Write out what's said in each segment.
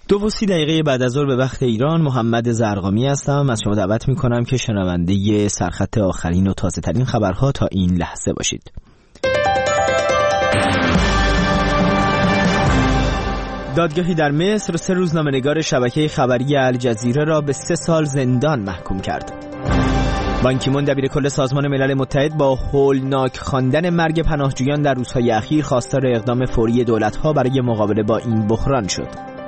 2:30 بعد از ظهر به وقت ایران، محمد زرقامی هستم. از شما دعوت میکنم که شنونده سرخط آخرین و تازه ترین خبرها تا این لحظه باشید. دادگاهی در مصر 3 روزنامه‌نگار شبکه خبری الجزیره را به 3 سال زندان محکوم کرد. بان کی مون دبیرکل سازمان ملل متحد با هولناک خواندن مرگ پناهجویان در روزهای اخیر خواستار اقدام فوری دولت‌ها برای مقابله با این بحران شد.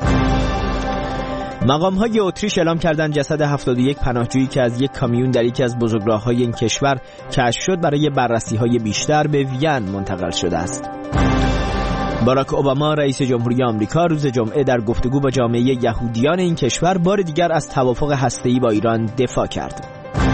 مقام‌های اتریش اعلام کردند جسد 71 پناهجویی که از یک کامیون در یکی از بزرگراه‌های این کشور کشف شد برای بررسی‌های بیشتر به وین منتقل شده است. باراک اوباما رئیس جمهوری آمریکا روز جمعه در گفتگو با جامعه یهودیان این کشور بار دیگر از توافق هسته‌ای با ایران دفاع کرد.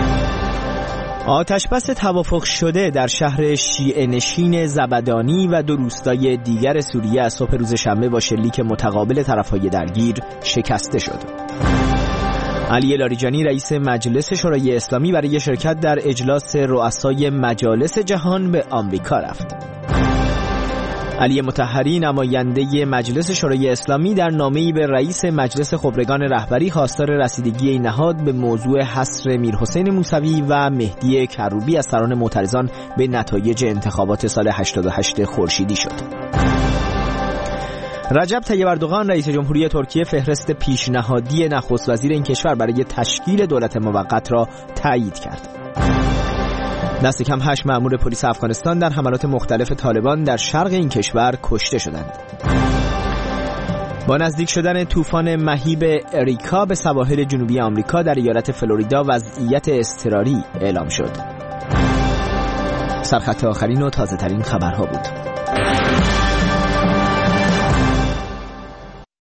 آتشبس توافق شده در شهر شیعه نشین زبدانی و 2 روستای دیگر سوریه از صبح روز شنبه با شلیک متقابل طرفهای درگیر شکسته شد. علی لاریجانی رئیس مجلس شورای اسلامی برای شرکت در اجلاس رؤسای مجالس جهان به آمریکا رفت. علی مطهری نماینده مجلس شورای اسلامی در نامه‌ای به رئیس مجلس خبرگان رهبری خواستار رسیدگی این نهاد به موضوع حصر میرحسین موسوی و مهدی کروبی از سران معترضان به نتایج انتخابات سال 88 خورشیدی شد. رجب طیب اردوغان رئیس جمهوری ترکیه فهرست پیشنهادی نخست وزیر این کشور برای تشکیل دولت موقت را تایید کرد. دست کم 8 مأمور پلیس افغانستان در حملات مختلف طالبان در شرق این کشور کشته شدند. با نزدیک شدن طوفان مهیب اریکا به سواحل جنوبی آمریکا در ایالت فلوریدا وضعیت اضطراری اعلام شد. سرخط آخرین و تازه ترین خبرها بود.